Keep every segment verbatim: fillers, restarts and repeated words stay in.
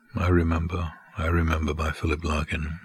I remember, I remember by Philip Larkin.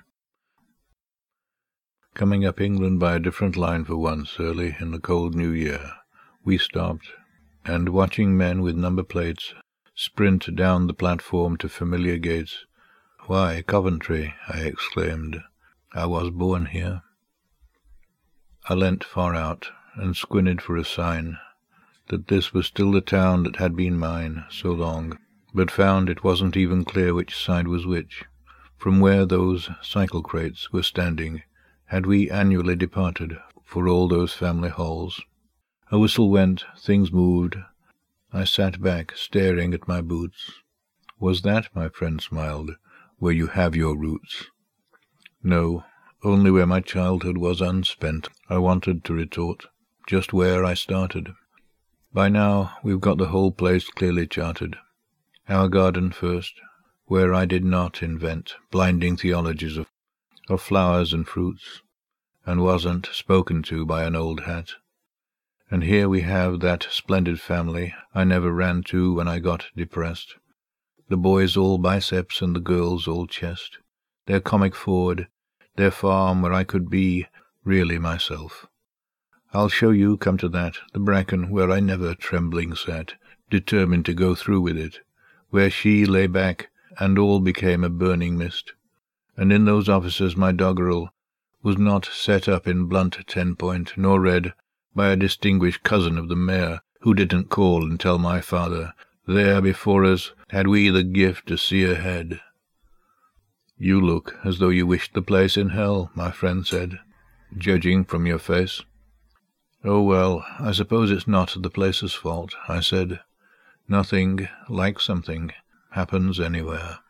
Coming up England by a different line for once, early in the cold New Year, we stopped, and watching men with number plates sprint down the platform to familiar gates. "Why, Coventry," I exclaimed. "I was born here." I leant far out, and squinted for a sign that this was still the town that had been mine so long, but found it wasn't even clear which side was which. From where those cycle crates were standing, had we annually departed for all those family halls? A whistle went, things moved. I sat back, staring at my boots. "Was that," my friend smiled, "where you have your roots?" "No, only where my childhood was unspent," I wanted to retort. "Just where I started. By now we've got the whole place clearly charted. Our garden first, where I did not invent blinding theologies of, of flowers and fruits, and wasn't spoken to by an old hat. And here we have that splendid family I never ran to when I got depressed. The boys all biceps and the girls all chest. Their comic Ford, their farm where I could be really myself. I'll show you, come to that, the bracken where I never trembling sat, determined to go through with it, where she lay back and all became a burning mist. And in those offices my doggerel was not set up in blunt ten-point, nor read by a distinguished cousin of the mayor, who didn't call and tell my father, there before us had we the gift to see ahead. "You look as though you wished the place in hell," my friend said, "judging from your face." "Oh, well, I suppose it's not the place's fault," I said. "Nothing like something happens anywhere."